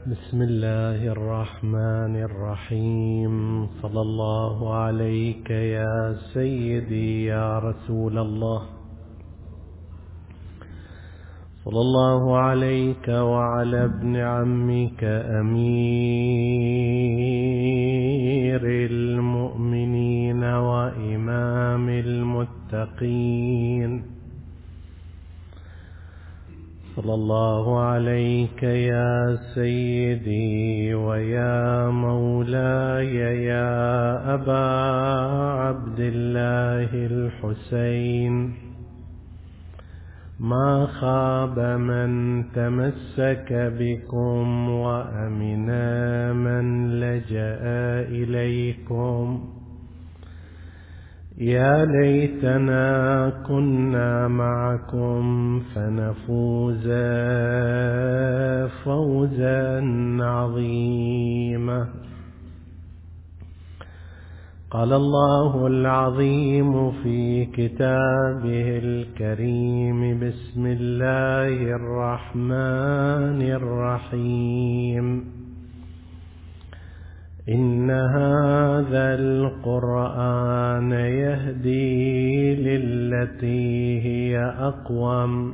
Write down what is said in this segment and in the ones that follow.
بسم الله الرحمن الرحيم. صلى الله عليك يا سيدي يا رسول الله، صلى الله عليك وعلى ابن عمك أمير المؤمنين وإمام المتقين، صلى الله عليك يا سيدي ويا مولاي يا أبا عبد الله الحسين. ما خاب من تمسك بكم وأمنا من لجأ إليكم. يا ليتنا كنا معكم فنفوز فوزا عظيما. قال الله العظيم في كتابه الكريم: بسم الله الرحمن الرحيم. إن هذا القرآن يهدي للتي هي أقوم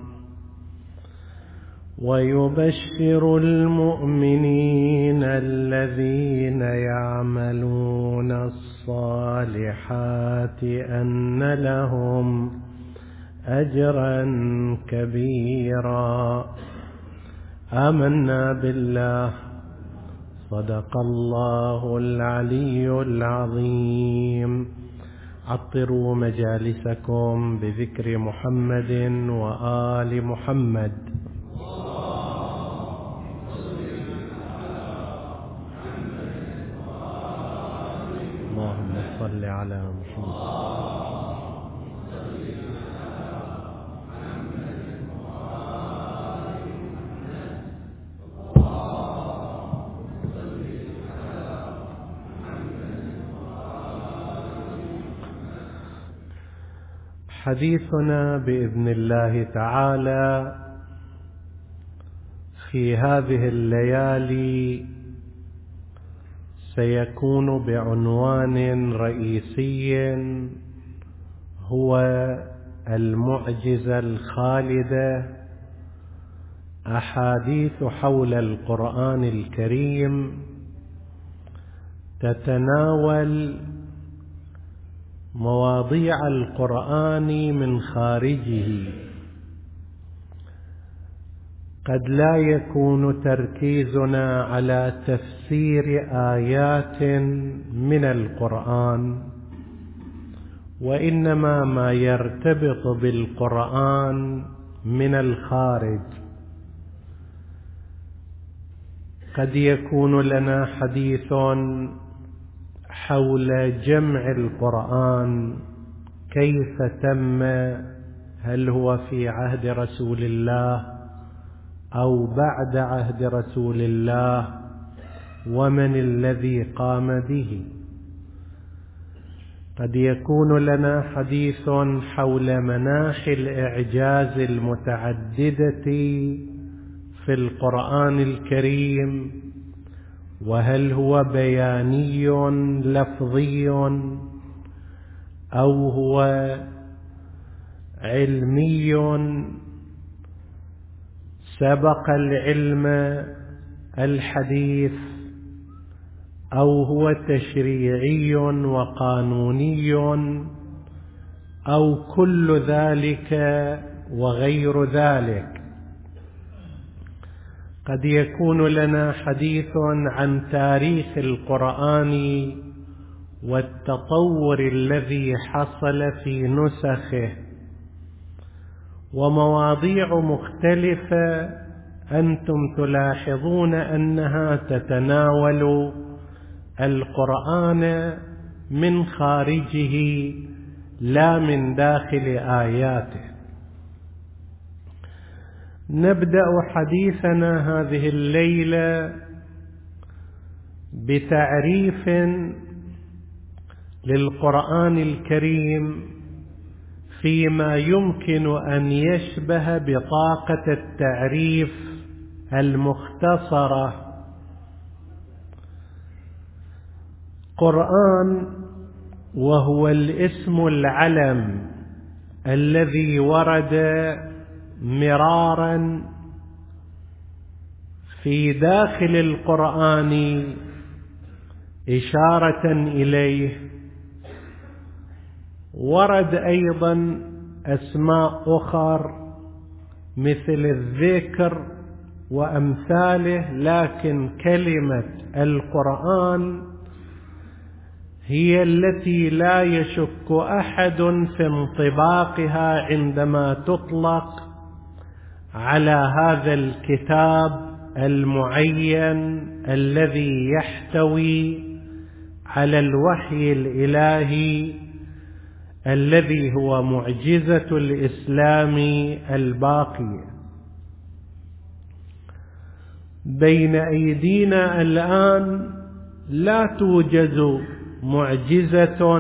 ويبشر المؤمنين الذين يعملون الصالحات أن لهم أجرا كبيرا. آمنا بالله، صدق الله العلي العظيم. عطروا مجالسكم بذكر محمد وآل محمد. اللهم صل على محمد. حديثنا بإذن الله تعالى في هذه الليالي سيكون بعنوان رئيسي هو المعجزة الخالدة، أحاديث حول القرآن الكريم تتناول مواضيع القرآن من خارجه. قد لا يكون تركيزنا على تفسير آيات من القرآن، وإنما ما يرتبط بالقرآن من الخارج. قد يكون لنا حديث حول جمع القرآن، كيف تم، هل هو في عهد رسول الله أو بعد عهد رسول الله، ومن الذي قام به. قد يكون لنا حديث حول مناحي الإعجاز المتعددة في القرآن الكريم، وهل هو بياني لفظي أو هو علمي سبق العلم الحديث، أو هو تشريعي وقانوني، أو كل ذلك وغير ذلك. قد يكون لنا حديث عن تاريخ القرآن والتطور الذي حصل في نسخه، ومواضيع مختلفة أنتم تلاحظون أنها تتناول القرآن من خارجه لا من داخل آياته. نبدأ حديثنا هذه الليلة بتعريف للقرآن الكريم فيما يمكن أن يشبه بطاقة التعريف المختصرة القرآن وهو الاسم العلم الذي ورد مرارا في داخل القرآن إشارة إليه، ورد أيضا أسماء أخر مثل الذكر وأمثاله، لكن كلمة القرآن هي التي لا يشك أحد في انطباقها عندما تطلق على هذا الكتاب المعين الذي يحتوي على الوحي الإلهي الذي هو معجزة الإسلام الباقية. بين أيدينا الآن لا توجد معجزة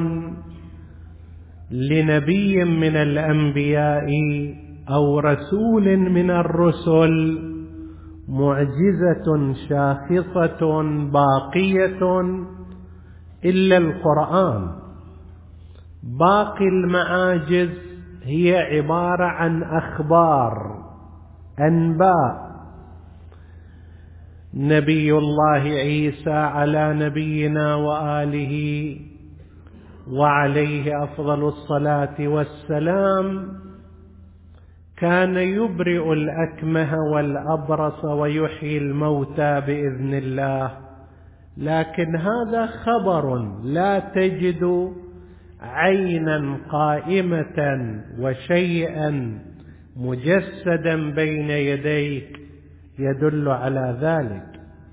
لنبي من الأنبياء أو رسول من الرسل، معجزة شاخصة باقية إلا القرآن. باقي المعاجز هي عبارة عن أخبار، أنباء. نبي الله عيسى على نبينا وآله وعليه أفضل الصلاة والسلام كان يبرئ الأكمه والأبرص ويحيي الموتى بإذن الله، لكن هذا خبر لا تجد عينا قائمة وشيئا مجسدا بين يديك يدل على ذلك.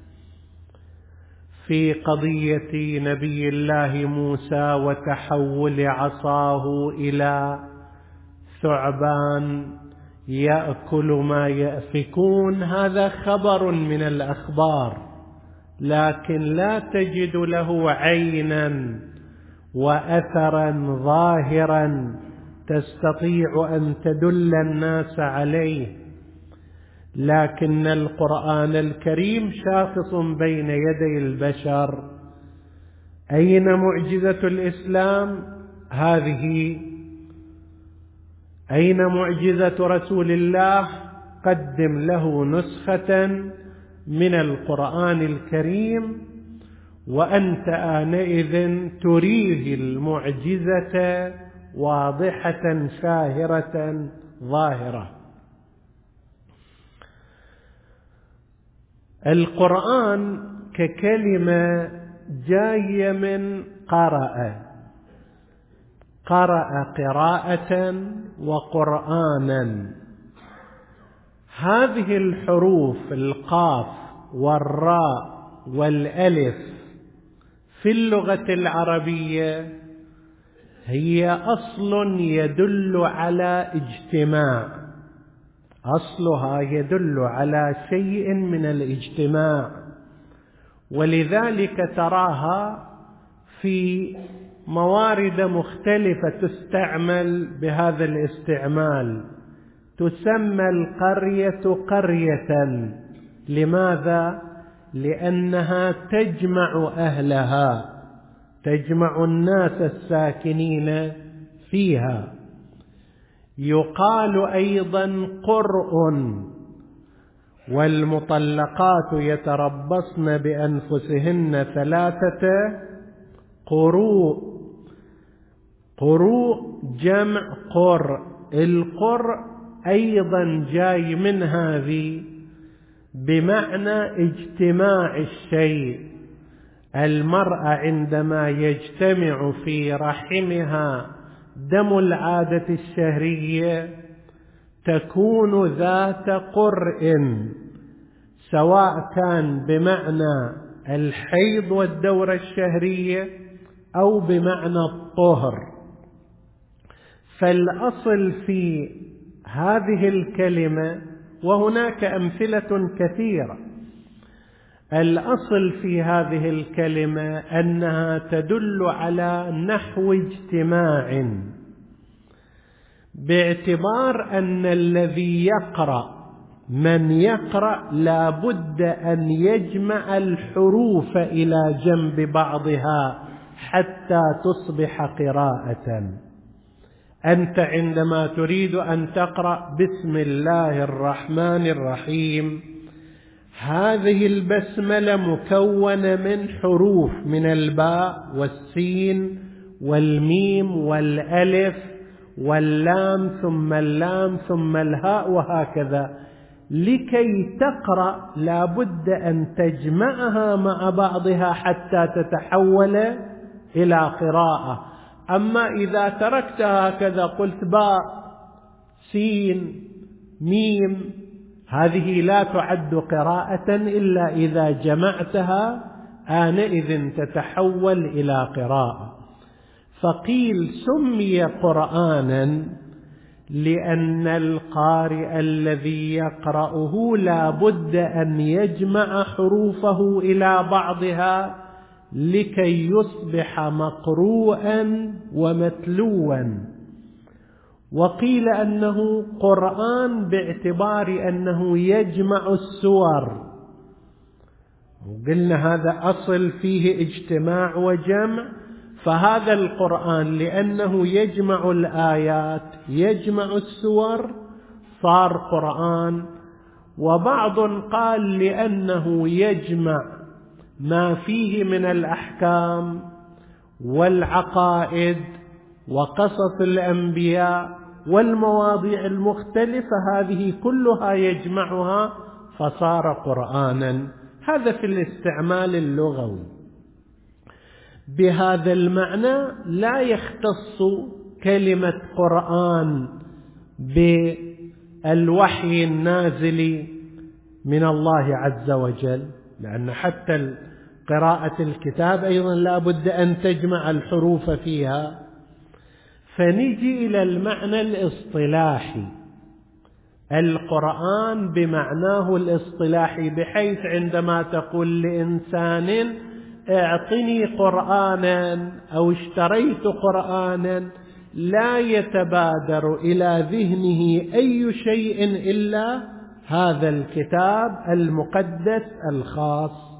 في قضية نبي الله موسى وتحول عصاه إلى ثعبان يأكل ما يأفكون، هذا خبر من الأخبار، لكن لا تجد له عينا وأثرا ظاهرا تستطيع أن تدل الناس عليه. لكن القرآن الكريم شاخص بين يدي البشر. أين معجزة الإسلام؟ هذه. أين معجزة رسول الله؟ قدم له نسخة من القرآن الكريم وأنت آنئذ تريه المعجزة واضحة شاهرة ظاهرة. القرآن ككلمة جاية من قرأ، قرأ قراءة وقرآنا. هذه الحروف القاف والراء والألف في اللغة العربية هي أصل يدل على اجتماع، أصلها يدل على شيء من الاجتماع، ولذلك تراها في موارد مختلفة تستعمل بهذا الاستعمال. تسمى القرية قرية، لماذا؟ لأنها تجمع أهلها، تجمع الناس الساكنين فيها. يقال أيضا قرء، والمطلقات يتربصن بأنفسهن 3 قروء. قروء جمع قرء. القرء أيضا جاي من هذه بمعنى اجتماع الشيء. المرأة عندما يجتمع في رحمها دم العادة الشهرية تكون ذات قرء، سواء كان بمعنى الحيض والدورة الشهرية أو بمعنى الطهر. فالأصل في هذه الكلمة، وهناك أمثلة كثيرة، الأصل في هذه الكلمة أنها تدل على نحو اجتماع، باعتبار أن الذي يقرأ، من يقرأ لا بد أن يجمع الحروف إلى جنب بعضها حتى تصبح قراءة. أنت عندما تريد أن تقرأ بسم الله الرحمن الرحيم، هذه البسملة مكونة من حروف، من الباء والسين والميم والألف واللام ثم اللام ثم الهاء وهكذا. لكي تقرأ لابد أن تجمعها مع بعضها حتى تتحول إلى قراءة. أما إذا تركتها هكذا قلت باء سين ميم، هذه لا تعد قراءة إلا إذا جمعتها، آنئذ تتحول إلى قراءة. فقيل سمي قرآنا لأن القارئ الذي يقرأه لا بد أن يجمع حروفه إلى بعضها لكي يصبح مقروءا ومتلوا. وقيل أنه قرآن باعتبار أنه يجمع السور، وقلنا هذا أصل فيه اجتماع وجمع، فهذا القرآن لأنه يجمع الآيات يجمع السور صار قرآن. وبعض قال لأنه يجمع ما فيه من الأحكام والعقائد وقصص الأنبياء والمواضيع المختلفة، هذه كلها يجمعها فصار قرآنا. هذا في الاستعمال اللغوي. بهذا المعنى لا يختص كلمة قرآن بالوحي النازل من الله عز وجل، لأن حتى قراءة الكتاب أيضا لا بد أن تجمع الحروف فيها. فنجي إلى المعنى الاصطلاحي، القرآن بمعناه الاصطلاحي، بحيث عندما تقول لإنسان اعطني قرآنا أو اشتريت قرآنا، لا يتبادر إلى ذهنه أي شيء إلا هذا الكتاب المقدس الخاص.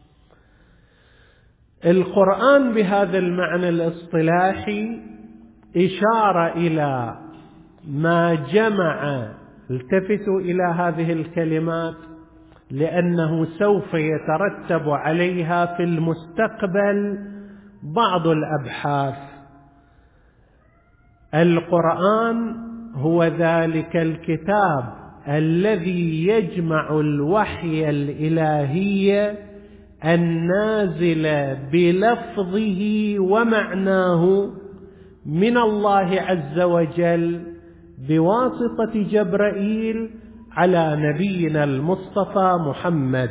القرآن بهذا المعنى الاصطلاحي إشارة إلى ما جمع، التفتوا إلى هذه الكلمات لأنه سوف يترتب عليها في المستقبل بعض الأبحاث. القرآن هو ذلك الكتاب الذي يجمع الوحي الإلهي النازل بلفظه ومعناه من الله عز وجل بواسطة جبرائيل على نبينا المصطفى محمد.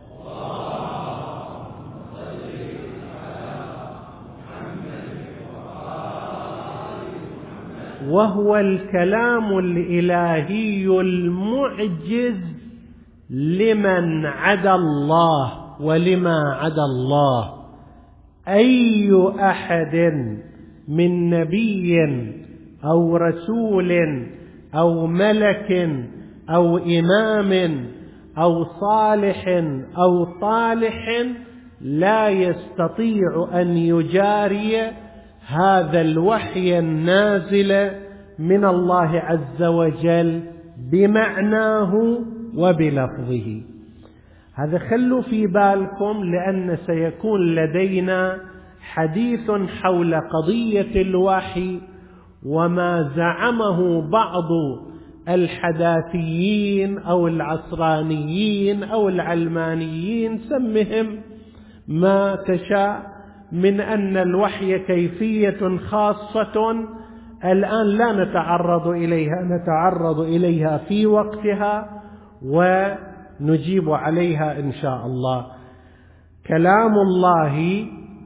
وهو الكلام الإلهي المعجز لمن عدا الله ولما عدا الله. أي أحد من نبي أو رسول أو ملك أو إمام أو صالح أو طالح لا يستطيع أن يجاري هذا الوحي النازل من الله عز وجل بمعناه وبلفظه. هذا خلوا في بالكم، لأن سيكون لدينا حديث حول قضية الوحي وما زعمه بعض الحداثيين أو العصرانيين أو العلمانيين، سمهم ما تشاء، من أن الوحي كيفية خاصة الآن لا نتعرض إليها، نتعرض إليها في وقتها ونجيب عليها إن شاء الله. كلام الله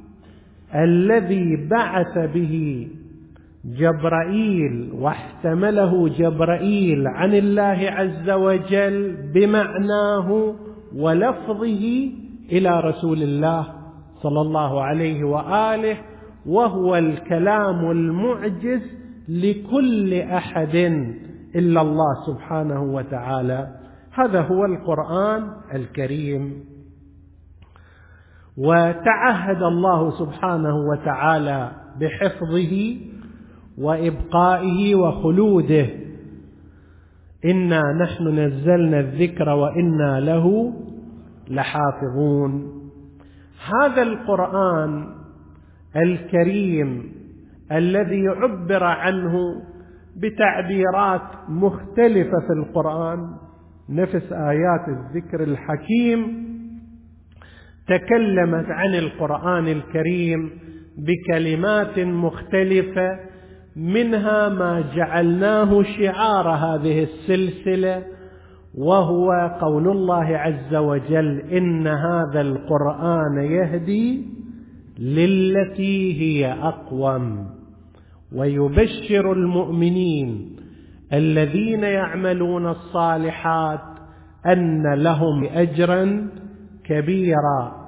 الذي بعث به جبرائيل واحتمله جبرائيل عن الله عز وجل بمعناه ولفظه إلى رسول الله صلى الله عليه وآله، وهو الكلام المعجز لكل أحد إلا الله سبحانه وتعالى. هذا هو القرآن الكريم. وتعهد الله سبحانه وتعالى بحفظه وإبقائه وخلوده: إنا نحن نزلنا الذكر وإنا له لحافظون. هذا القرآن الكريم الذي عبر عنه بتعبيرات مختلفة في القرآن، نفس آيات الذكر الحكيم تكلمت عن القرآن الكريم بكلمات مختلفة، منها ما جعلناه شعار هذه السلسلة، وهو قول الله عز وجل: إن هذا القرآن يهدي للتي هي أقوم ويبشر المؤمنين الذين يعملون الصالحات أن لهم أجرا كبيرا.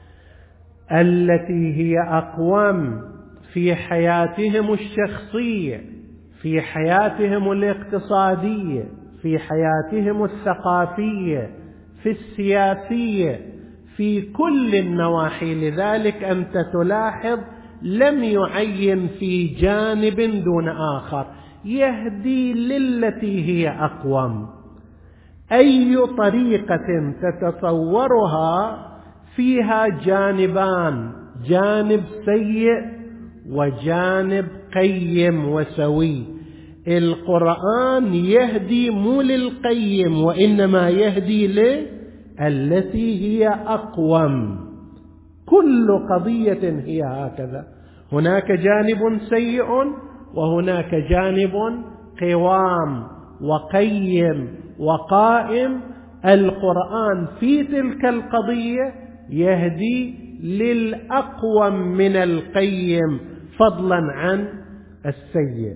التي هي أقوم في حياتهم الشخصية، في حياتهم الاقتصادية، في حياتهم الثقافية، في السياسية، في كل النواحي. لذلك أنت تلاحظ لم يعين في جانب دون آخر، يهدي للتي هي أقوم. أي طريقة تتصورها فيها جانبان: جانب سيء وجانب قيم وسوي. القرآن يهدي مو للقيم، وإنما يهدي للتي هي أقوم. كل قضية هي هكذا، هناك جانب سيء وهناك جانب قوام وقيم وقائم. القرآن في تلك القضية يهدي للأقوم من القيم فضلا عن السيء.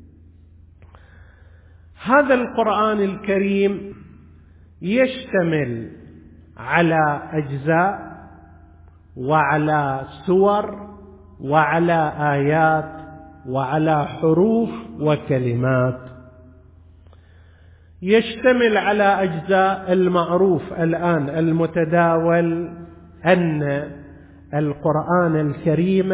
هذا القرآن الكريم يشتمل على أجزاء وعلى سور وعلى آيات وعلى حروف وكلمات. يشتمل على أجزاء. المعروف الآن المتداول أن القرآن الكريم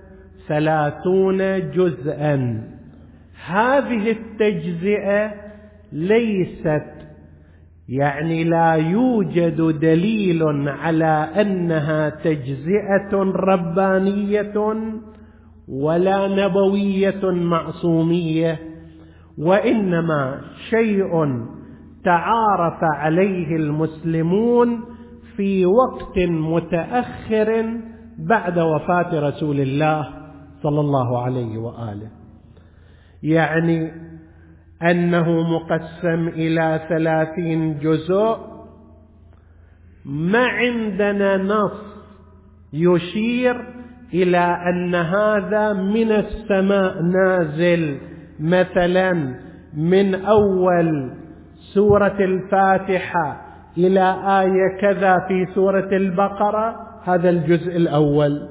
30 جزءا. هذه التجزئة ليست لا يوجد دليل على أنها تجزئة ربانية ولا نبوية معصومية، وإنما شيء تعارف عليه المسلمون في وقت متأخر بعد وفاة رسول الله صلى الله عليه وآله، أنه مقسم إلى 30 جزء. ما عندنا نص يشير إلى أن هذا من السماء نازل، مثلا من أول سورة الفاتحة إلى آية كذا في سورة البقرة، هذا الجزء الأول،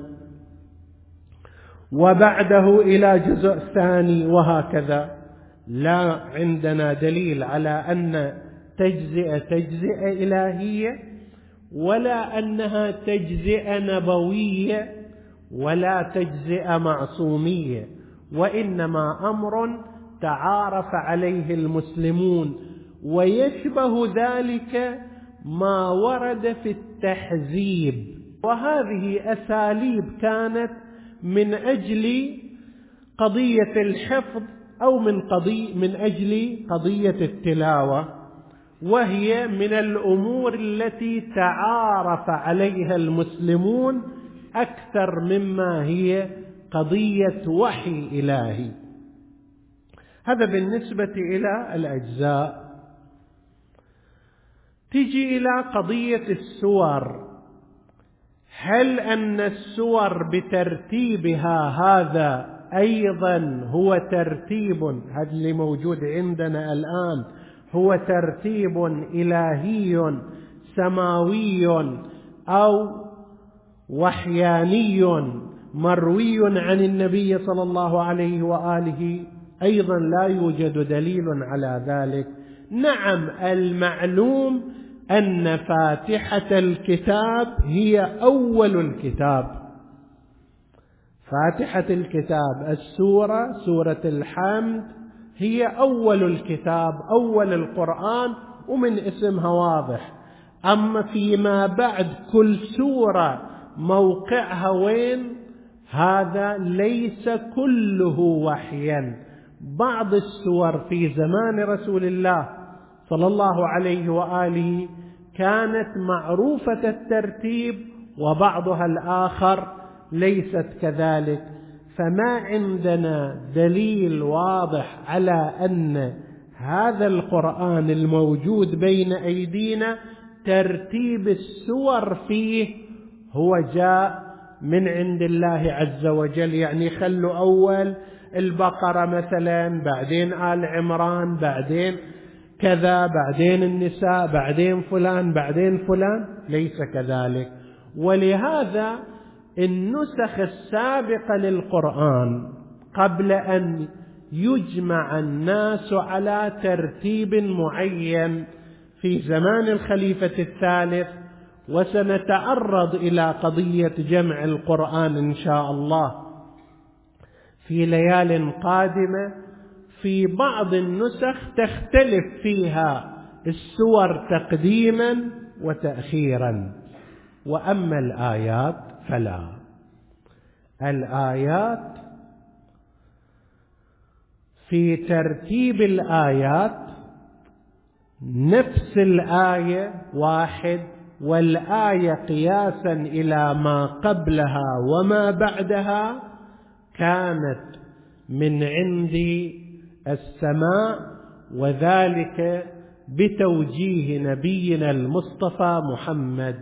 وبعده إلى جزء ثاني وهكذا. لا عندنا دليل على أن تجزئة إلهية، ولا أنها تجزئة نبوية، ولا تجزئة معصومية، وإنما أمر تعارف عليه المسلمون. ويشبه ذلك ما ورد في التحزيب، وهذه أساليب كانت من أجل قضية الحفظ أو من أجل قضية التلاوة، وهي من الأمور التي تعارف عليها المسلمون أكثر مما هي قضية وحي إلهي. هذا بالنسبة إلى الأجزاء. تجي إلى قضية السور. هل أن السور بترتيبها هذا أيضا هو ترتيب، هذا اللي موجود عندنا الآن هو ترتيب إلهي سماوي أو وحياني مروي عن النبي صلى الله عليه وآله؟ أيضا لا يوجد دليل على ذلك. نعم، المعلوم أن فاتحة الكتاب هي أول الكتاب. فاتحة الكتاب السورة، سورة الحمد، هي أول الكتاب، أول القرآن، ومن اسمها واضح. أما فيما بعد كل سورة موقعها وين، هذا ليس كله وحيا. بعض السور في زمان رسول الله صلى الله عليه وآله كانت معروفة الترتيب، وبعضها الآخر ليست كذلك. فما عندنا دليل واضح على أن هذا القرآن الموجود بين أيدينا ترتيب السور فيه هو جاء من عند الله عز وجل. يعني خلوا أول البقرة مثلا، بعدين آل عمران، بعدين كذا، بعدين النساء، بعدين فلان، بعدين فلان، ليس كذلك. ولهذا النسخ السابقة للقرآن قبل أن يجمع الناس على ترتيب معين في زمان الخليفة الثالث، وسنتعرض إلى قضية جمع القرآن إن شاء الله في ليال قادمة، في بعض النسخ تختلف فيها السور تقديما وتأخيرا. وأما الآيات فلا، الآيات في ترتيب الآيات نفس الآية واحد، والآية قياسا إلى ما قبلها وما بعدها كانت من عند السماء، وذلك بتوجيه نبينا المصطفى محمد.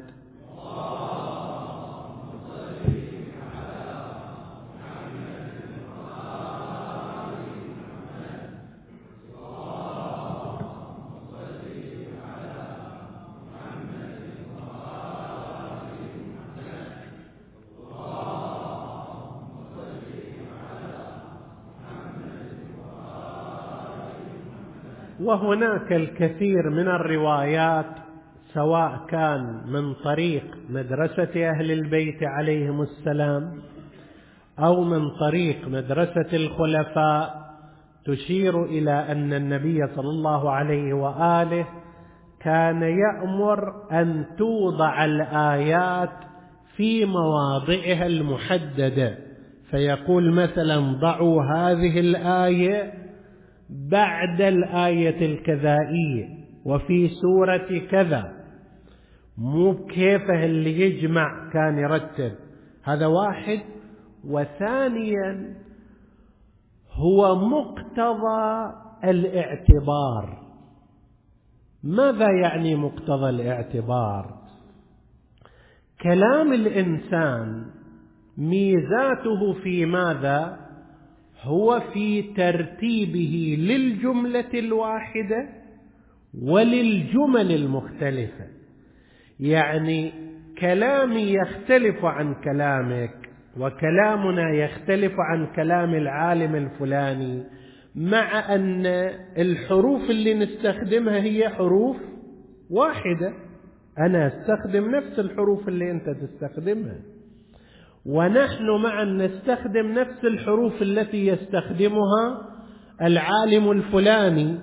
وهناك الكثير من الروايات، سواء كان من طريق مدرسة أهل البيت عليهم السلام أو من طريق مدرسة الخلفاء، تشير إلى أن النبي صلى الله عليه وآله كان يأمر أن توضع الآيات في مواضعها المحددة، فيقول مثلا ضعوا هذه الآية بعد الآية الكذائية وفي سورة كذا، مو كيفه اللي يجمع كان يرتب. هذا واحد. وثانيا هو مقتضى الاعتبار. ماذا يعني مقتضى الاعتبار؟ كلام الإنسان ميزاته في ماذا؟ هو في ترتيبه للجملة الواحدة وللجمل المختلفة. يعني كلامي يختلف عن كلامك، وكلامنا يختلف عن كلام العالم الفلاني، مع أن الحروف اللي نستخدمها هي حروف واحدة. أنا أستخدم نفس الحروف اللي أنت تستخدمها، ونحن معا نستخدم نفس الحروف التي يستخدمها العالم الفلاني،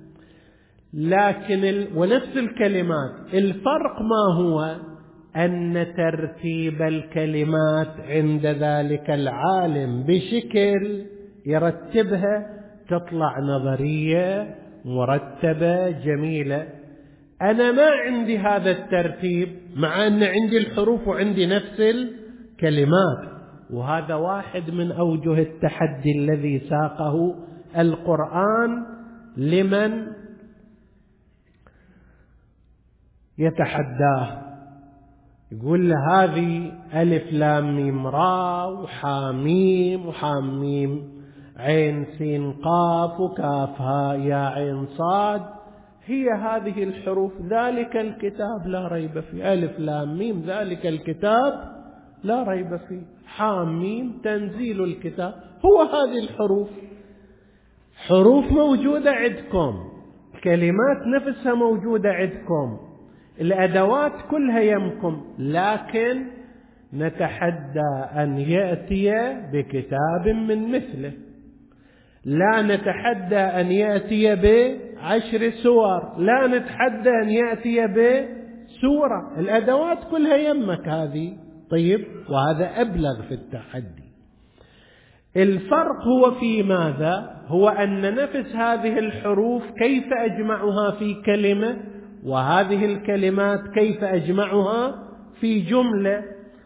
لكن ونفس الكلمات. الفرق ما هو؟ أن ترتيب الكلمات عند ذلك العالم بشكل يرتبها تطلع نظرية مرتبة جميلة. أنا ما عندي هذا الترتيب، مع أن عندي الحروف وعندي نفس الكلمات. وهذا واحد من أوجه التحدي الذي ساقه القرآن لمن يتحداه. يقول له هذه ألف لام ميم را وحاميم وحاميم عين سين قاف وكاف هاء يا عين صاد، هي هذه الحروف. ذلك الكتاب لا ريب فيه. ألف لام ميم ذلك الكتاب لا ريب فيه. حاميم تنزيل الكتاب. هو هذه الحروف، حروف موجودة عندكم، كلمات نفسها موجودة عندكم، الأدوات كلها يمكم، لكن نتحدى أن يأتي بكتاب من مثله، لا نتحدى أن يأتي ب10 سور، لا نتحدى أن يأتي بسورة. الأدوات كلها يمك هذه. طيب، وهذا أبلغ في التحدي. الفرق هو في ماذا؟ هو أن نفس هذه الحروف كيف أجمعها في كلمة، وهذه الكلمات كيف أجمعها في جملة.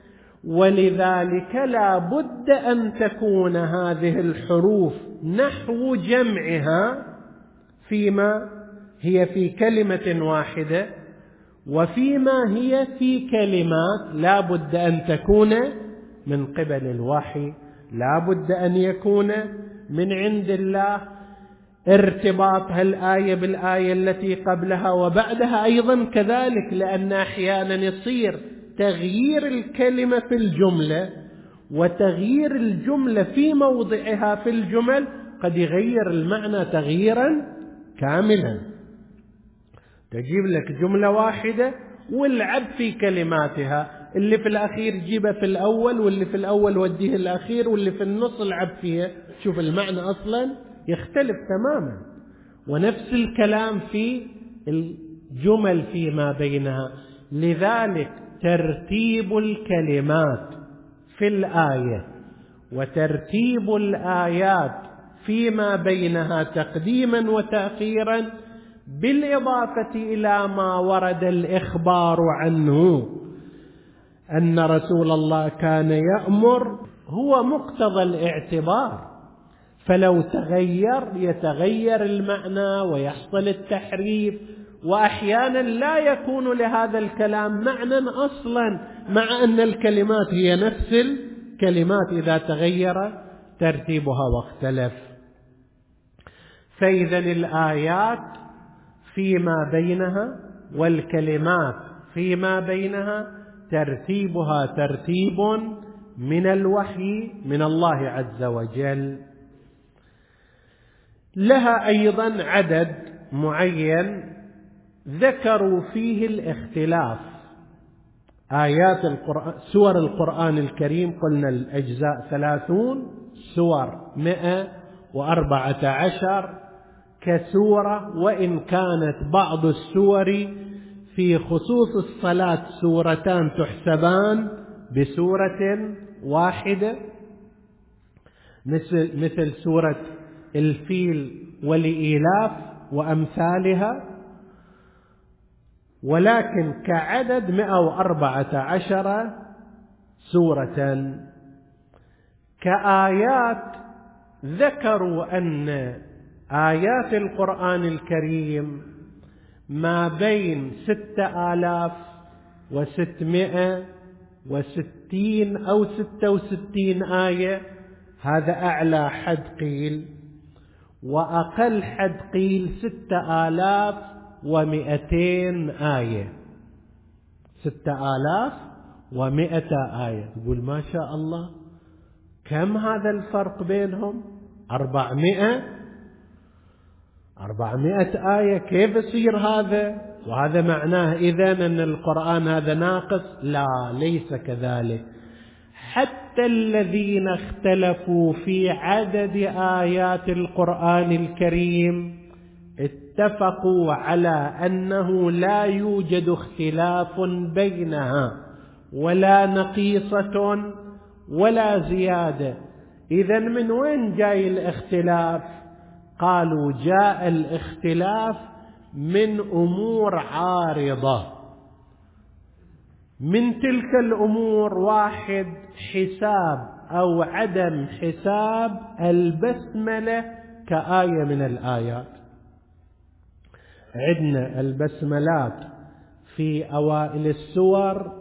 ولذلك لا بد أن تكون هذه الحروف نحو جمعها فيما هي في كلمة واحدة، وفيما هي في كلمات لا بد أن تكون من قبل الوحي، لا بد أن يكون من عند الله، ارتباط هالآية بالآية التي قبلها وبعدها أيضا كذلك، لأن أحيانا يصير تغيير الكلمة في الجملة وتغيير الجملة في موضعها في الجمل قد يغير المعنى تغييرا كاملا. تجيب لك جملة واحدة والعب في كلماتها، اللي في الأخير جيبه في الأول، واللي في الأول وديه الأخير، واللي في النص العب فيها، شوف المعنى أصلا يختلف تماما. ونفس الكلام في الجمل فيما بينها. لذلك ترتيب الكلمات في الآية وترتيب الآيات فيما بينها تقديما وتأخيرا، بالإضافة إلى ما ورد الإخبار عنه أن رسول الله كان يأمر، هو مقتضى الاعتبار. فلو تغير يتغير المعنى ويحصل التحريف، وأحيانا لا يكون لهذا الكلام معنى أصلا، مع أن الكلمات هي نفس الكلمات إذا تغير ترتيبها واختلف. فإذا الآيات فيما بينها والكلمات فيما بينها ترتيبها ترتيب من الوحي من الله عز وجل. لها أيضا عدد معين ذكروا فيه الاختلاف. آيات القرآن، سور القرآن الكريم قلنا الأجزاء 30، سور 114 كسورة، وإن كانت بعض السور في خصوص الصلاة سورتان تحسبان بسورة واحدة، مثل سورة الفيل والإيلاف وأمثالها، ولكن كعدد 114 سورة. كآيات ذكروا أن آيات القرآن الكريم ما بين 6660 أو 66 آية، هذا أعلى حد قيل، وأقل حد قيل 6200 آية. 6100 آية. تقول ما شاء الله، كم هذا الفرق بينهم؟ 400 آية. كيف يصير هذا؟ وهذا معناه إذن أن القرآن هذا ناقص؟ لا، ليس كذلك. حتى الذين اختلفوا في عدد آيات القرآن الكريم اتفقوا على أنه لا يوجد اختلاف بينها ولا نقيصة ولا زيادة. إذن من وين جاي الاختلاف؟ قالوا جاء الاختلاف من أمور عارضة. من تلك الأمور: واحد، حساب أو عدم حساب البسملة كآية من الآيات. عندنا البسملات في أوائل السور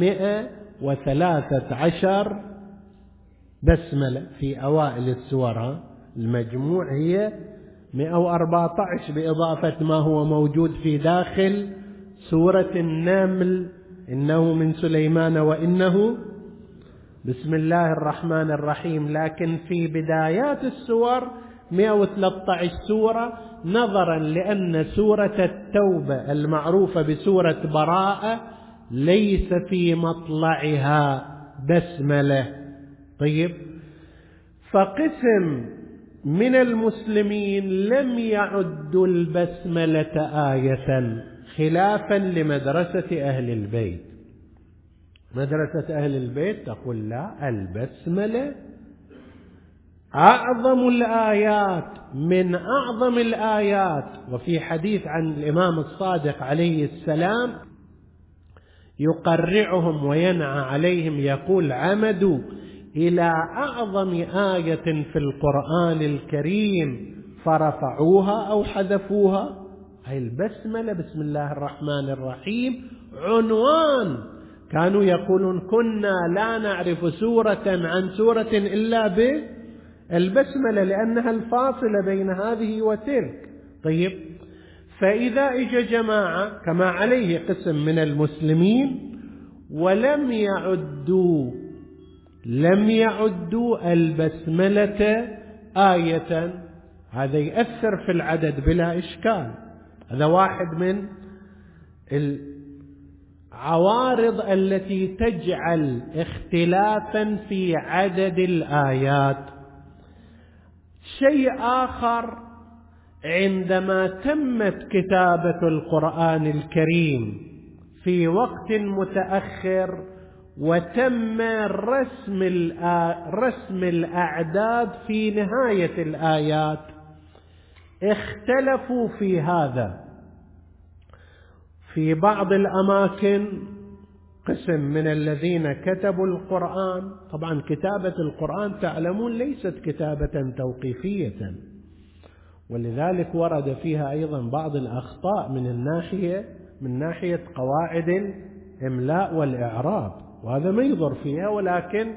113 بسملة في أوائل السور، المجموع هي 114 بإضافة ما هو موجود في داخل سورة النمل: إنه من سليمان وإنه بسم الله الرحمن الرحيم. لكن في بدايات السور 113 سورة، نظرا لأن سورة التوبة المعروفة بسورة براءة ليس في مطلعها بسملة. طيب، فقسم من المسلمين لم يعدوا البسملة آية، خلافا لمدرسة أهل البيت. مدرسة أهل البيت تقول لا، البسملة أعظم الآيات، من أعظم الآيات. وفي حديث عن الإمام الصادق عليه السلام يقرعهم وينعى عليهم، يقول: عمدوا إلى أعظم آية في القرآن الكريم فرفعوها أو حذفوها. هاي البسملة، بسم الله الرحمن الرحيم، عنوان. كانوا يقولون: كنا لا نعرف سورة عن سورة إلا بالبسملة، لأنها الفاصلة بين هذه وتلك. طيب، فإذا إجا جماعة كما عليه قسم من المسلمين ولم يعدوا البسملة آية، هذا يأثر في العدد بلا إشكال. هذا واحد من العوارض التي تجعل اختلافا في عدد الآيات. شيء آخر، عندما تمت كتابة القرآن الكريم في وقت متأخر وتم رسم الأعداد في نهاية الآيات، اختلفوا في هذا. في بعض الأماكن قسم من الذين كتبوا القرآن، طبعا كتابة القرآن تعلمون ليست كتابة توقيفية، ولذلك ورد فيها أيضا بعض الأخطاء من ناحية قواعد الإملاء والإعراب، وهذا ما يضر فيها. ولكن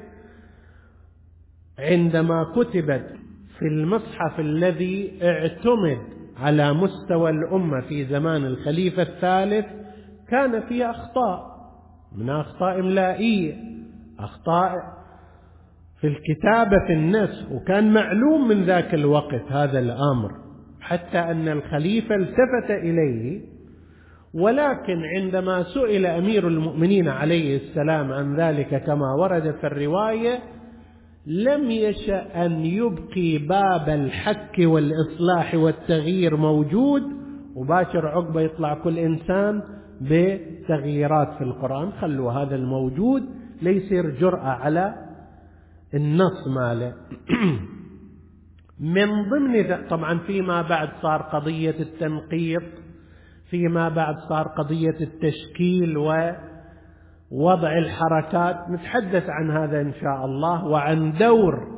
عندما كتبت في المصحف الذي اعتمد على مستوى الأمة في زمان الخليفة الثالث كان فيها أخطاء، من أخطاء إملائية، أخطاء في الكتابة في النسخ، وكان معلوم من ذاك الوقت هذا الأمر، حتى أن الخليفة التفت إليه. ولكن عندما سئل أمير المؤمنين عليه السلام عن ذلك كما ورد في الرواية، لم يشأ أن يبقي باب الحك والإصلاح والتغيير موجود، وباشر عقبة يطلع كل إنسان بتغييرات في القرآن، خلوا هذا الموجود ليصير جرأة على النص ماله. من ضمن طبعا فيما بعد صار قضية التنقيط، فيما بعد صار قضية التشكيل ووضع الحركات، نتحدث عن هذا إن شاء الله، وعن دور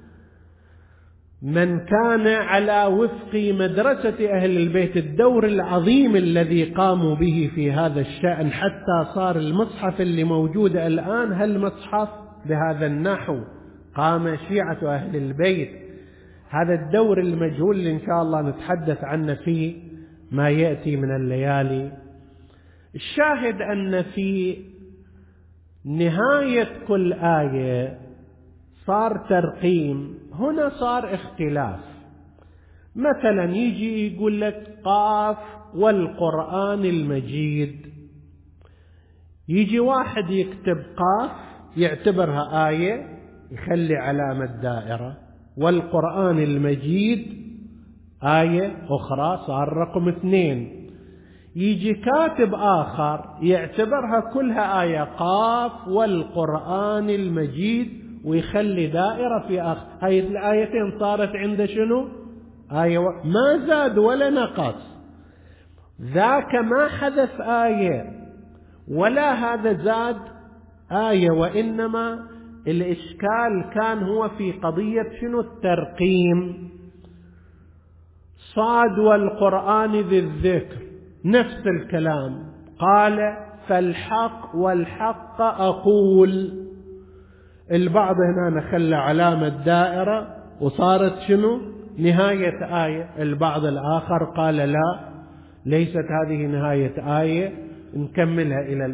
من كان على وفق مدرسة أهل البيت، الدور العظيم الذي قاموا به في هذا الشأن، حتى صار المصحف اللي موجود الآن هالمصحف بهذا النحو، قام شيعة أهل البيت. هذا الدور المجهول اللي إن شاء الله نتحدث عنه في ما يأتي من الليالي. الشاهد أن في نهاية كل آية صار ترقيم، هنا صار اختلاف. مثلا يجي يقول لك قاف والقرآن المجيد، يجي واحد يكتب قاف يعتبرها آية يخلي علامة دائرة، والقرآن المجيد آية أخرى صار رقم 2. يجي كاتب آخر يعتبرها كلها آية، قاف والقرآن المجيد، ويخلي دائرة في آخر. هاي الآيتين صارت عنده شنو؟ آية ما زاد ولا نقص. ذاك ما حذف آية ولا هذا زاد آية، وإنما الإشكال كان هو في قضية شنو؟ الترقيم. صاد والقرآن ذي الذكر نفس الكلام، قال فالحق والحق أقول. البعض هنا خلى علامة دائرة وصارت شنو؟ نهاية آية. البعض الآخر قال لا، ليست هذه نهاية آية، نكملها إلى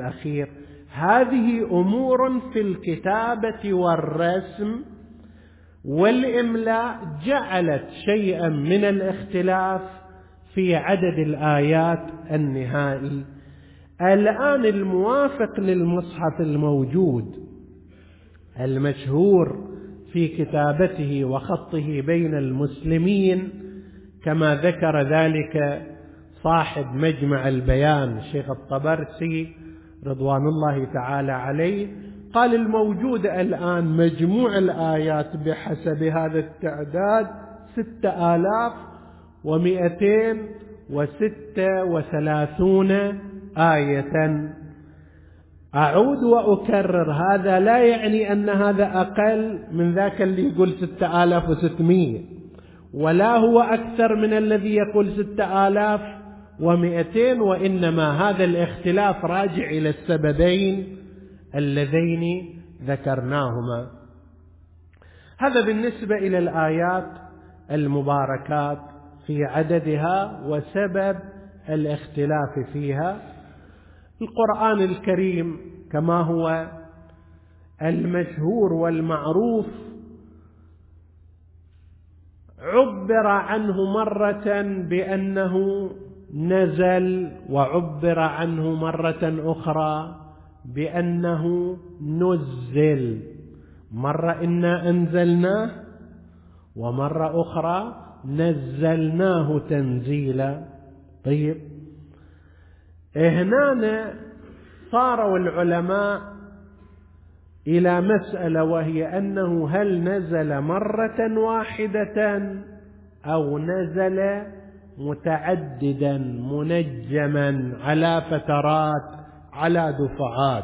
والإملاء جعلت شيئا من الاختلاف في عدد الآيات النهائي. الآن الموافق للمصحف الموجود المشهور في كتابته وخطه بين المسلمين، كما ذكر ذلك صاحب مجمع البيان الشيخ الطبرسي رضوان الله تعالى عليه، قال الموجود الآن مجموع الآيات بحسب هذا التعداد 6236 آية. أعود وأكرر، هذا لا يعني أن هذا أقل من ذاك اللي يقول 6600، ولا هو أكثر من الذي يقول 6200، وإنما هذا الاختلاف راجع إلى السببين اللذين ذكرناهما. هذا بالنسبة إلى الآيات المباركات في عددها وسبب الاختلاف فيها. القرآن الكريم كما هو المشهور والمعروف عبر عنه مرة بأنه نزل، وعبر عنه مرة أخرى بأنه نزل. مرة إنا أنزلناه، ومرة أخرى نزلناه تنزيلا. طيب، هنا صاروا العلماء إلى مسألة، وهي أنه هل نزل مرة واحدة أو نزل متعددا منجما على فترات على دفعات،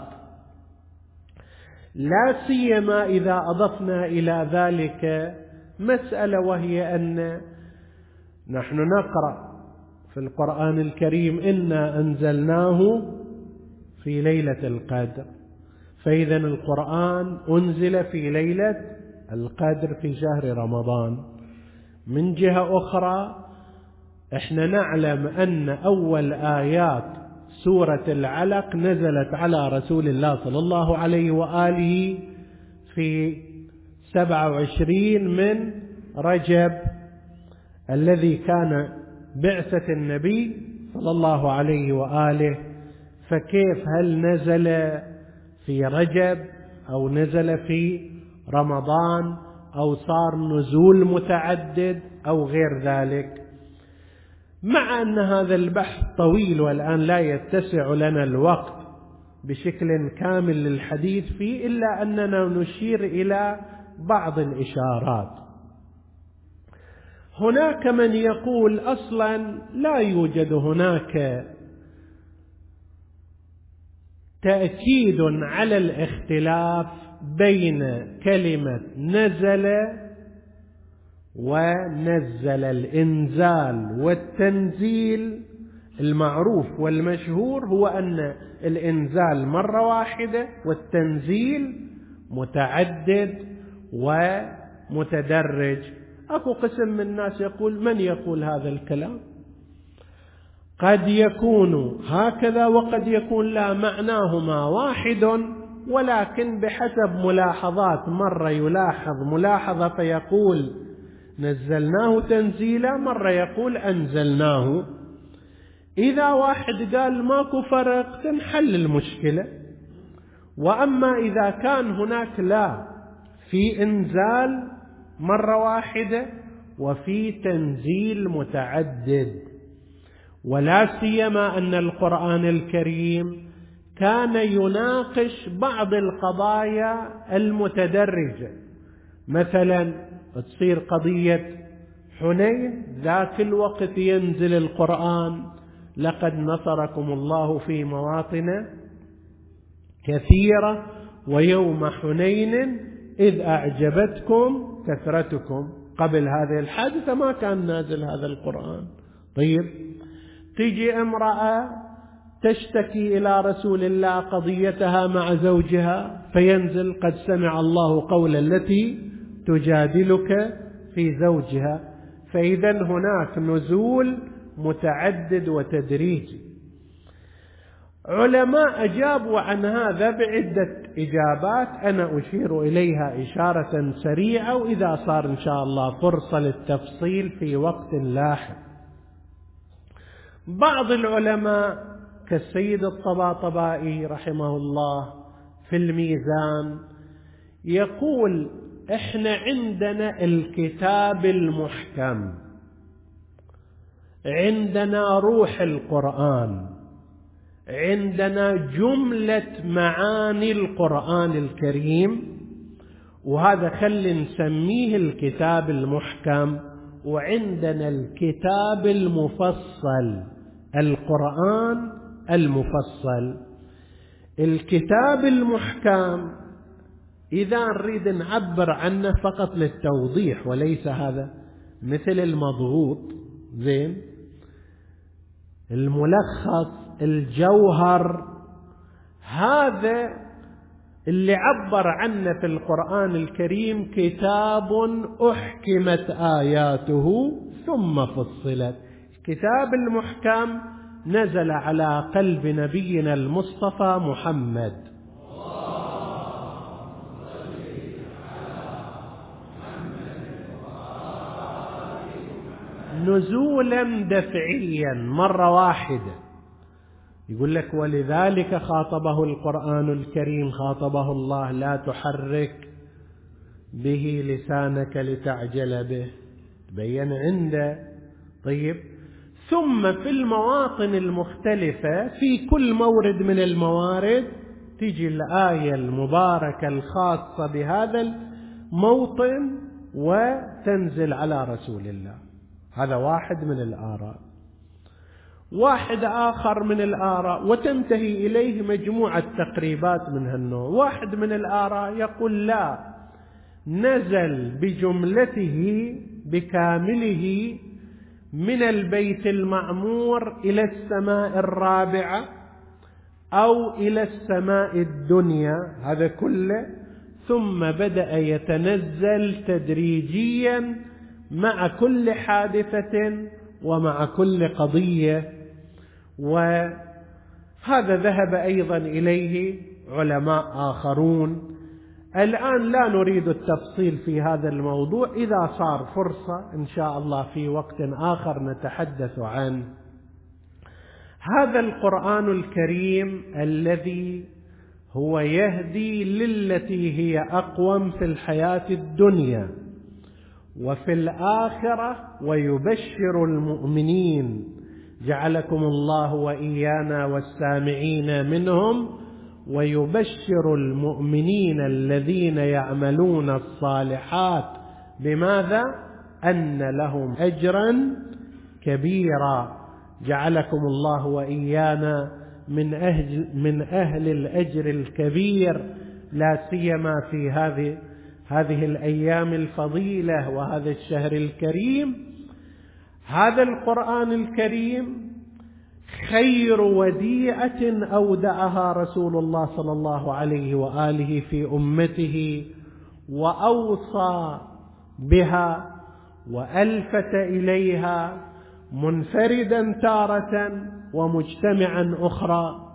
لا سيما إذا أضفنا إلى ذلك مسألة، وهي أن نحن نقرأ في القرآن الكريم إنا أنزلناه في ليلة القدر، فإذا القرآن أنزل في ليلة القدر في شهر رمضان. من جهة أخرى إحنا نعلم أن أول آيات سورة العلق نزلت على رسول الله صلى الله عليه وآله في 27 من رجب الذي كان بعثة النبي صلى الله عليه وآله. فكيف هل نزل في رجب أو نزل في رمضان أو صار نزول متعدد أو غير ذلك؟ مع أن هذا البحث طويل والآن لا يتسع لنا الوقت بشكل كامل للحديث فيه، إلا أننا نشير إلى بعض الإشارات. هناك من يقول أصلا لا يوجد هناك تأكيد على الاختلاف بين كلمة نزل ونزل. الإنزال والتنزيل المعروف والمشهور هو أن الإنزال مرة واحدة والتنزيل متعدد ومتدرج. أكو قسم من الناس يقول، من يقول هذا الكلام؟ قد يكون هكذا وقد يكون لا، معناهما واحد، ولكن بحسب ملاحظات. مرة يلاحظ ملاحظة فيقول نزلناه تنزيلا، مرة يقول أنزلناه. إذا واحد قال ماكو فرق تنحل المشكلة. وأما إذا كان هناك لا، في إنزال مرة واحدة وفي تنزيل متعدد، ولا سيما أن القرآن الكريم كان يناقش بعض القضايا المتدرجة. مثلا تصير قضية حنين، ذاك الوقت ينزل القرآن لقد نصركم الله في مواطن كثيرة ويوم حنين إذ أعجبتكم كثرتكم. قبل هذه الحادثة ما كان نازل هذا القرآن. طيب، تجي امرأة تشتكي إلى رسول الله قضيتها مع زوجها، فينزل قد سمع الله قول التي تجادلك في زوجها. فإذا هناك نزول متعدد وتدريجي. علماء أجابوا عن هذا بعدة إجابات أنا أشير إليها إشارة سريعة، وإذا صار إن شاء الله فرصة للتفصيل في وقت لاحق. بعض العلماء كالسيد الطباطبائي رحمه الله في الميزان يقول إحنا عندنا الكتاب المحكم، عندنا روح القرآن، عندنا جملة معاني القرآن الكريم، وهذا خلي نسميه الكتاب المحكم. وعندنا الكتاب المفصل، القرآن المفصل. الكتاب المحكم إذا نريد نعبر عنه فقط للتوضيح وليس هذا مثل المضغوط، زين، الملخص، الجوهر، هذا اللي عبر عنه في القرآن الكريم كتاب أحكمت آياته ثم فصلت. الكتاب المحكم نزل على قلب نبينا المصطفى محمد نزولا دفعيا مرة واحدة. يقول لك ولذلك خاطبه القرآن الكريم، خاطبه الله: لا تحرك به لسانك لتعجل به، تبين عنده. طيب، ثم في المواطن المختلفة في كل مورد من الموارد تجي الآية المباركة الخاصة بهذا الموطن وتنزل على رسول الله. هذا واحد من الآراء. واحد آخر من الآراء وتنتهي إليه مجموعة تقريبات من هالنوع. واحد من الآراء يقول لا، نزل بجملته بكامله من البيت المعمور إلى السماء الرابعة أو إلى السماء الدنيا، هذا كله، ثم بدأ يتنزل تدريجيا مع كل حادثة ومع كل قضية. وهذا ذهب أيضا إليه علماء آخرون. الآن لا نريد التفصيل في هذا الموضوع، إذا صار فرصة إن شاء الله في وقت آخر نتحدث عنه. هذا القرآن الكريم الذي هو يهدي للتي هي أقوم في الحياة الدنيا وفي الآخرة، ويبشر المؤمنين، جعلكم الله وإيانا والسامعين منهم، ويبشر المؤمنين الذين يعملون الصالحات بماذا؟ أن لهم أجرا كبيرا. جعلكم الله وإيانا من أهل الأجر الكبير، لا سيما في هذه الأيام الفضيلة وهذا الشهر الكريم. هذا القرآن الكريم خير وديعة أودعها رسول الله صلى الله عليه وآله في أمته، وأوصى بها وألفت إليها منفردا تارة ومجتمعا أخرى.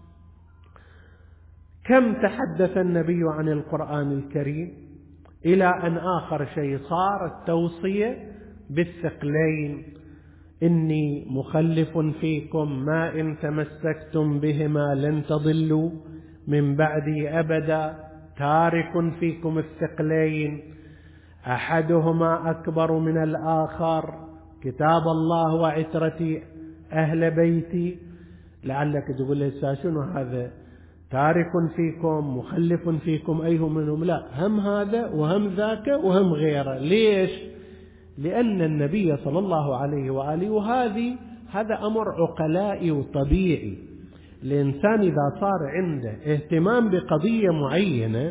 كم تحدث النبي عن القرآن الكريم، إلى أن آخر شيء صار التوصية بالثقلين: إني مخلف فيكم ما إن تمسكتم بهما لن تضلوا من بعدي أبدا، تارك فيكم الثقلين أحدهما أكبر من الآخر، كتاب الله وعترتي أهل بيتي. لعلك تقول لي شنو هذا؟ تارك فيكم مخلف فيكم أيه منهم؟ لا، هم هذا وهم ذاك وهم غيره. ليش؟ لأن النبي صلى الله عليه وآله، هذا أمر عقلائي وطبيعي. الإنسان إذا صار عنده اهتمام بقضية معينة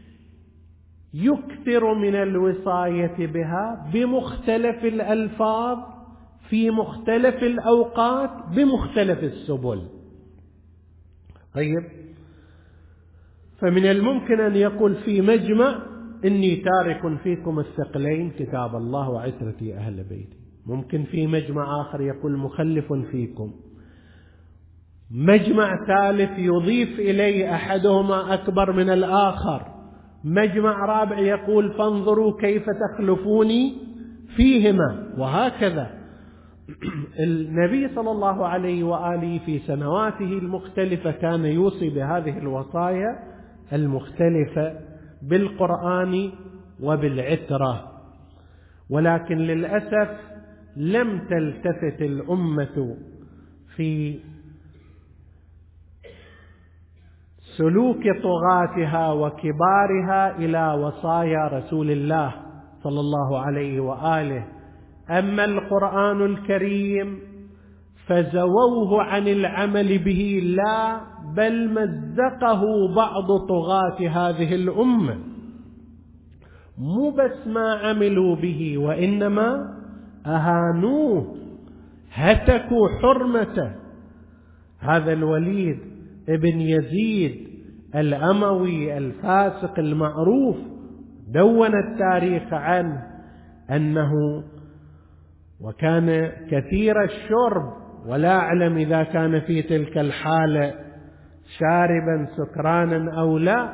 يكثر من الوصاية بها بمختلف الألفاظ في مختلف الأوقات بمختلف السبل. طيب، فمن الممكن أن يقول في مجمع: إني تارك فيكم الثقلين كتاب الله وعترتي أهل بيتي. ممكن في مجمع آخر يقول مخلف فيكم. مجمع ثالث يضيف إليه أحدهما أكبر من الآخر، مجمع رابع يقول فانظروا كيف تخلفوني فيهما، وهكذا. النبي صلى الله عليه وآله في سنواته المختلفة كان يوصي بهذه الوصايا المختلفة بالقرآن وبالعترة، ولكن للأسف لم تلتفت الأمة في سلوك طغاتها وكبارها إلى وصايا رسول الله صلى الله عليه وآله. أما القرآن الكريم فزووه عن العمل به، لا بل مزقه بعض طغاة هذه الأمة، مو بس ما عملوا به وإنما أهانوه، هتكوا حرمته. هذا الوليد ابن يزيد الأموي الفاسق المعروف دون التاريخ عنه أنه وكان كثير الشرب، ولا أعلم إذا كان في تلك الحالة شاربا سكرانا أو لا،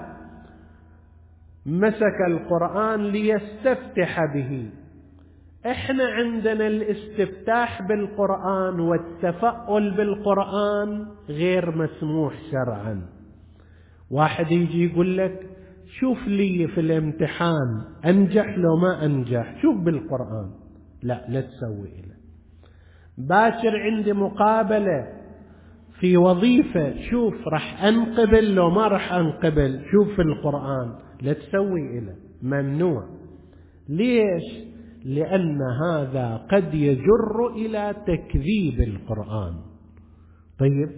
مسك القرآن ليستفتح به. احنا عندنا الاستفتاح بالقرآن والتفأل بالقرآن غير مسموح شرعا. واحد يجي يقول لك شوف لي في الامتحان أنجح لو ما أنجح، شوف بالقرآن، لا تسوي إله. باكر عندي مقابلة في وظيفة، شوف رح أنقبل لو ما رح أنقبل، شوف في القرآن، لا تسوي إله، ممنوع. ليش؟ لأن هذا قد يجر إلى تكذيب القرآن. طيب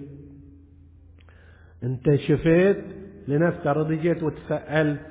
أنت شفيت، لنفترض جيت وتفألت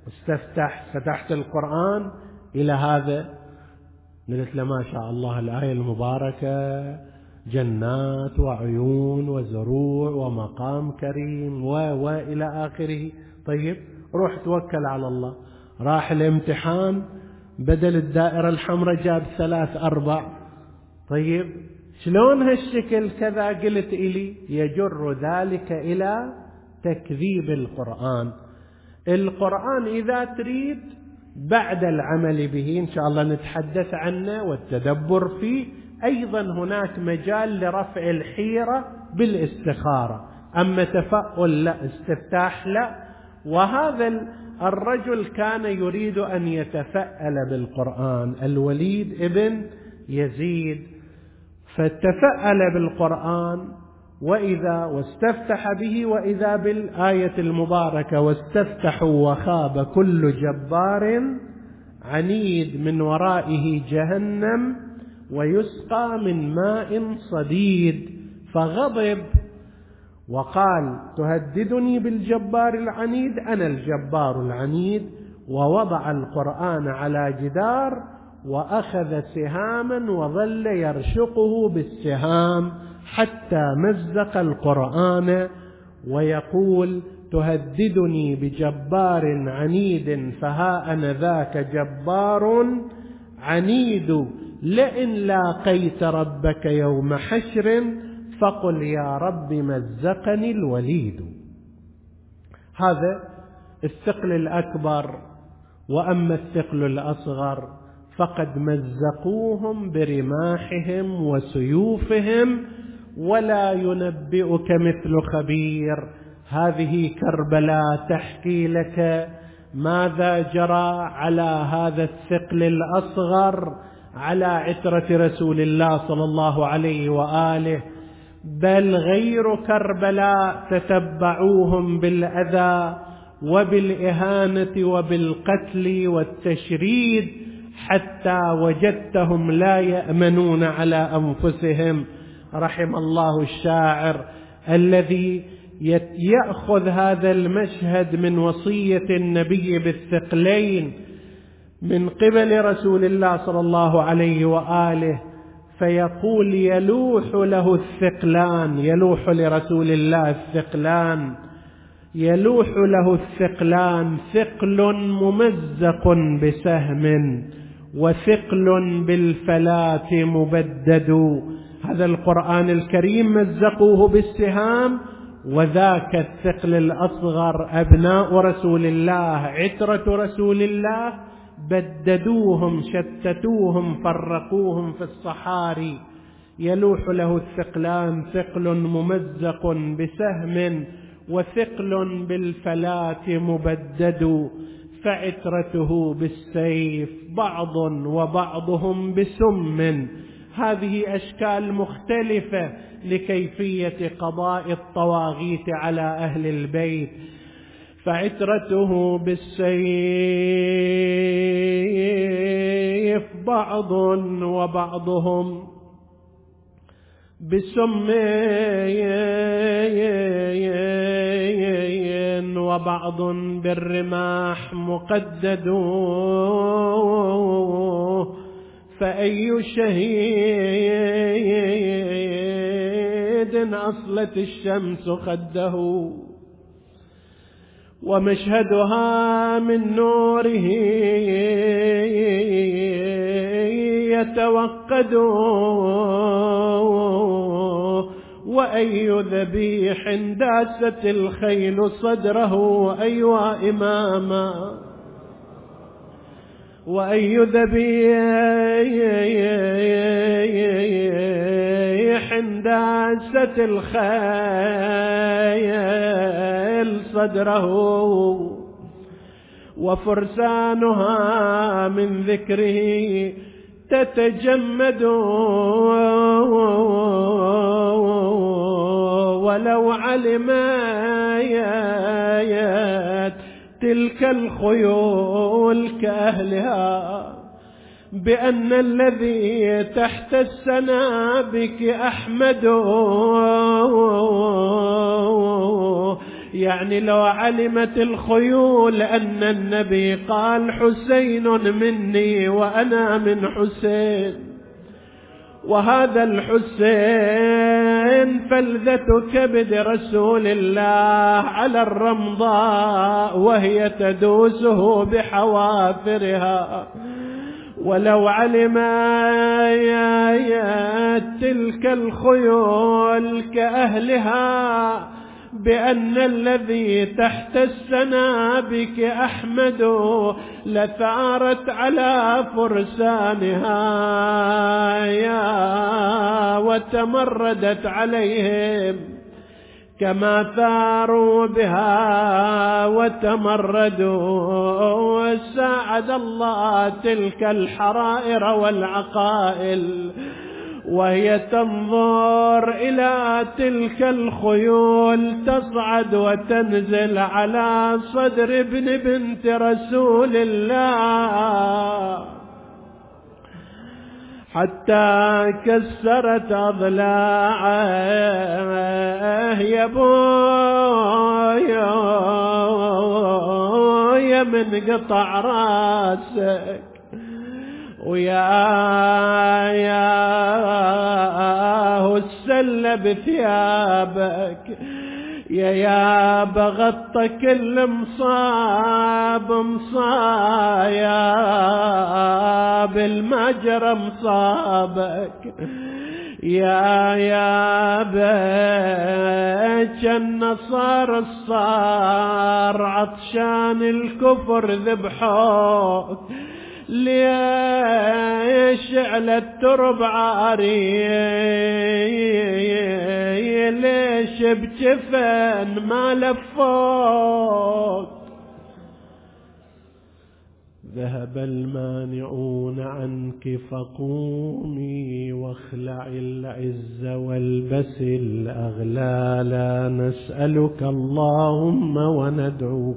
فتحت القرآن إلى هذا، قلت له ما شاء الله الآية المباركة جنات وعيون وزروع ومقام كريم وإلى آخره. طيب روح توكل على الله. راح الامتحان بدل الدائرة الحمراء جاب 3 4. طيب شلون هالشكل كذا؟ قلت إلي يجر ذلك إلى تكذيب القرآن. القرآن إذا تريد بعد العمل به إن شاء الله نتحدث عنه والتدبر فيه، أيضا هناك مجال لرفع الحيرة بالاستخارة. أما تفأل لا، استفتاح لا. وهذا الرجل كان يريد أن يتفأل بالقرآن، الوليد ابن يزيد، فتفأل بالقرآن واستفتح به، وإذا بالآية المباركة واستفتحوا وخاب كل جبار عنيد من ورائه جهنم ويسقى من ماء صديد، فغضب وقال تهددني بالجبار العنيد، أنا الجبار العنيد. ووضع القرآن على جدار وأخذ سهاما وظل يرشقه بالسهام حتى مزق القرآن، ويقول تهددني بجبار عنيد، فها أنا ذاك جبار عنيد، لئن لاقيت ربك يوم حشر فقل يا رب مزقني الوليد. هذا الثقل الأكبر. وأما الثقل الأصغر فقد مزقوهم برماحهم وسيوفهم، ولا ينبئك مثل خبير. هذه كربلاء تحكي لك ماذا جرى على هذا الثقل الأصغر على عترة رسول الله صلى الله عليه وآله. بل غير كربلاء تتبعوهم بالأذى وبالإهانة وبالقتل والتشريد حتى وجدتهم لا يأمنون على أنفسهم. رحم الله الشاعر الذي يأخذ هذا المشهد من وصية النبي بالثقلين من قبل رسول الله صلى الله عليه وآله، فيقول يلوح له الثقلان، يلوح لرسول الله الثقلان، يلوح له الثقلان، ثقل ممزق بسهم وثقل بالفلاة مبدد. هذا القرآن الكريم مزقوه بالسهام، وذاك الثقل الأصغر أبناء رسول الله عترة رسول الله بددوهم شتتوهم فرقوهم في الصحاري. يلوح له الثقلان، ثقل ممزق بسهم وثقل بالفلاة مبدد، فعترته بالسيف بعض وبعضهم بسم. هذه أشكال مختلفة لكيفية قضاء الطواغيت على أهل البيت. فعترته بالسيف بعض وبعضهم بسم وبعض بالرماح مقدد، فأي شهيد أصلت الشمس خده، ومشهدها من نوره يتوقد، وأي ذبيح داست الخيل صدره أيوا إماما، وأي ذبيح داست الخيل صدره، وفرسانها من ذكره تتجمد، ولو علمت تلك الخيول كأهلها بأن الذي تحت السنابك أحمد. يعني لو علمت الخيول أن النبي قال حسين مني وأنا من حسين، وهذا الحسين فلذة كبد رسول الله على الرمضاء وهي تدوسه بحوافرها، ولو علمت تلك الخيول كأهلها بأن الذي تحت السنابك أحمد، لثارت على فرسانها وتمردت عليهم كما ثاروا بها وتمردوا. ساعد الله تلك الحرائر والعقائل وهي تنظر إلى تلك الخيول تصعد وتنزل على صدر ابن بنت رسول الله، حتى كسرت أضلاعه. يا بويا من قطع راسك، وياه السل بثيابك، يا بغطى كل مصاب مصايب المجرى مصابك، يا بيت النصار الصار عطشان الكفر ذبحوك، ليش على الترب عاري، ليش بجفن ما لفوك. ذهب المانعون عنك فقومي واخلعي العز والبسي الأغلال، نسألك اللهم وندعوك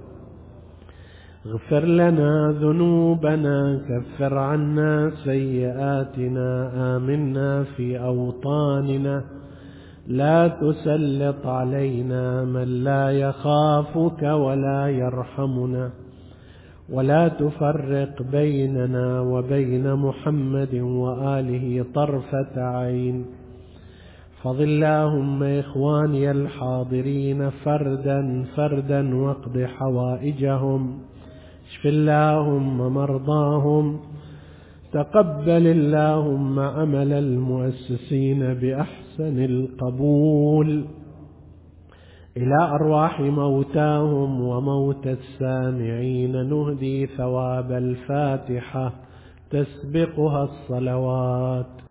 اغفر لنا ذنوبنا، كفر عنا سيئاتنا، آمنا في أوطاننا، لا تسلط علينا من لا يخافك ولا يرحمنا، ولا تفرق بيننا وبين محمد وآله طرفة عين. فضل اللهم إخواني الحاضرين فردا فردا واقض حوائجهم، اشف اللهم مرضاهم، تقبل اللهم عمل المؤسسين بأحسن القبول. إلى أرواح موتاهم وموتى السامعين نهدي ثواب الفاتحة تسبقها الصلوات.